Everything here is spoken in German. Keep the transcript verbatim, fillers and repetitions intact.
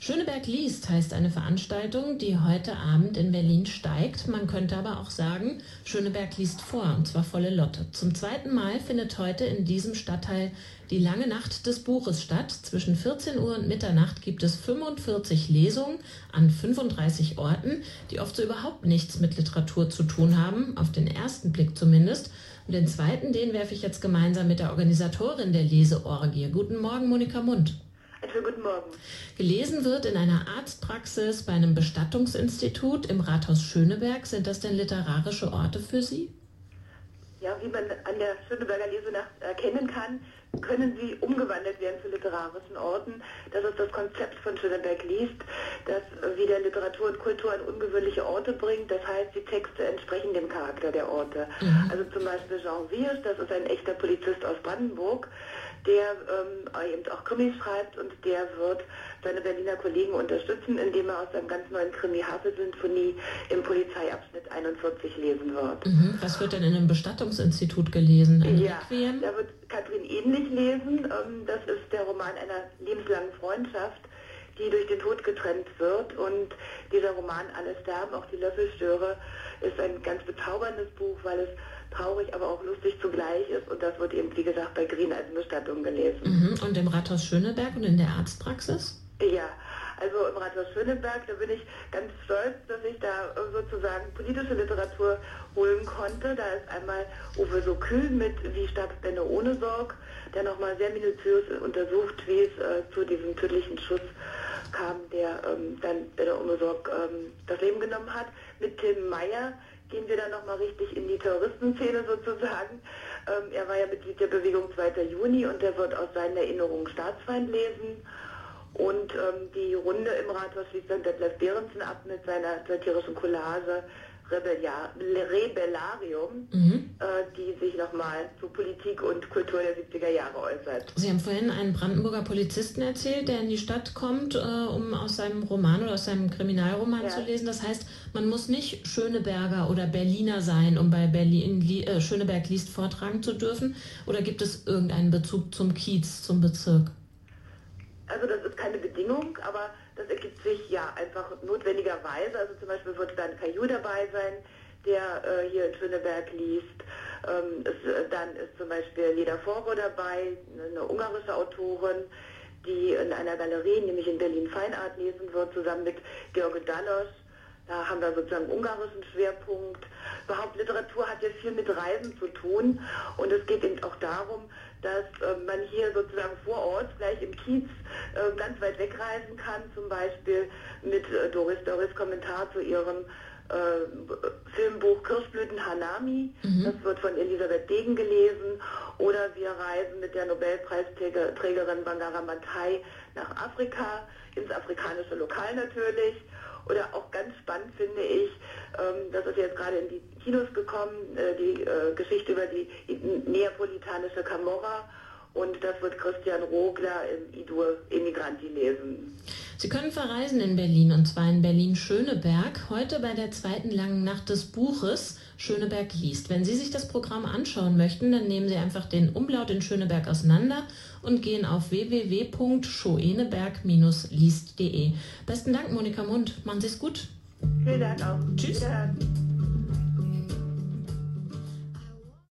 Schöneberg liest heißt eine Veranstaltung, die heute Abend in Berlin steigt. Man könnte aber auch sagen, Schöneberg liest vor, und zwar volle Lotte. Zum zweiten Mal findet heute in diesem Stadtteil die lange Nacht des Buches statt. Zwischen vierzehn Uhr und Mitternacht gibt es fünfundvierzig Lesungen an fünfunddreißig Orten, die oft so überhaupt nichts mit Literatur zu tun haben, auf den ersten Blick zumindest. Und den zweiten, den werfe ich jetzt gemeinsam mit der Organisatorin der Leseorgie. Guten Morgen, Monika Mund. Einen guten Morgen. Gelesen wird in einer Arztpraxis, bei einem Bestattungsinstitut, im Rathaus Schöneberg. Sind das denn literarische Orte für Sie? Ja, wie man an der Schöneberger Lesenacht erkennen kann, können sie umgewandelt werden zu literarischen Orten. Das ist das Konzept von Schöneberg liest, das wieder Literatur und Kultur an ungewöhnliche Orte bringt. Das heißt, die Texte entsprechen dem Charakter der Orte. Mhm. Also zum Beispiel Jean Wiersch, das ist ein echter Polizist aus Brandenburg, der ähm, eben auch Krimis schreibt, und der wird seine Berliner Kollegen unterstützen, indem er aus seinem ganz neuen Krimi Havel-Symphonie im Polizeiabschnitt einundvierzig lesen wird. Mhm. Was wird denn in einem Bestattungsinstitut gelesen? Ein ja, Requiem? da wird Katrin ähnlich lesen. Ähm, das ist der Roman einer lebenslangen Freundschaft, die durch den Tod getrennt wird. Und dieser Roman Alle sterben, auch die Löffelstöre, ist ein ganz bezauberndes Buch, weil es traurig, aber auch lustig zugleich ist. Und das wird eben, wie gesagt, bei Green als Bestattung gelesen. Mhm. Und im Rathaus Schöneberg und in der Arztpraxis? Ja, also im Rathaus Schöneberg, da bin ich ganz stolz, dass ich da sozusagen politische Literatur holen konnte. Da ist einmal Uwe Sokül mit Wie starb Benno ohne Sorg, der nochmal sehr minutiös untersucht, wie es äh, zu diesem tödlichen Schuss kam, der ähm, dann Benno ohne Sorg ähm, das Leben genommen hat. Mit Tim Meyer gehen wir dann nochmal richtig in die Terroristenszene sozusagen. Ähm, er war ja Mitglied der Bewegung zweiter Juni und der wird aus seinen Erinnerungen Staatsfeind lesen. Und ähm, die Runde im Rathaus schließt dann Detlef Behrensen ab mit seiner satirischen Collage Rebelia Rebellarium, mhm. äh, die sich nochmal zu Politik und Kultur der siebziger Jahre äußert. Sie haben vorhin einen Brandenburger Polizisten erzählt, der in die Stadt kommt, äh, um aus seinem Roman oder aus seinem Kriminalroman ja. zu lesen. Das heißt, man muss nicht Schöneberger oder Berliner sein, um bei Berlin äh, Schöneberg liest vortragen zu dürfen? Oder gibt es irgendeinen Bezug zum Kiez, zum Bezirk? Also das ist keine Bedingung, aber das ergibt sich ja einfach notwendigerweise. Also zum Beispiel wird dann Caillou dabei sein, der äh, hier in Schöneberg liest. Ähm, es, äh, dann ist zum Beispiel Leda Forbo dabei, eine ungarische Autorin, die in einer Galerie, nämlich in Berlin Feinart, lesen wird, zusammen mit George Dalosch. Da haben wir sozusagen einen ungarischen Schwerpunkt. Überhaupt Literatur hat ja viel mit Reisen zu tun, und es geht eben auch darum, dass äh, man hier sozusagen vor Ort, gleich im Kiez, äh, ganz weit wegreisen kann, zum Beispiel mit äh, Doris Doris Kommentar zu ihrem äh, Filmbuch Kirschblüten Hanami. Mhm. Das wird von Elisabeth Degen gelesen. Oder wir reisen mit der Nobelpreisträgerin Bangara Matai nach Afrika, ins afrikanische Lokal natürlich. Oder auch ganz spannend finde ich, ähm, das ist jetzt gerade in die Kinos gekommen, äh, die äh, Geschichte über die neapolitanische Camorra, und das wird Christian Rogler im Idur Emigranti lesen. Sie können verreisen in Berlin, und zwar in Berlin-Schöneberg, heute bei der zweiten langen Nacht des Buches Schöneberg liest. Wenn Sie sich das Programm anschauen möchten, dann nehmen Sie einfach den Umlaut in Schöneberg auseinander und gehen auf w w w punkt schoeneberg Bindestrich liest punkt de. Besten Dank, Monika Mund. Machen Sie es gut. Vielen Dank auch. Tschüss. Wiederhören.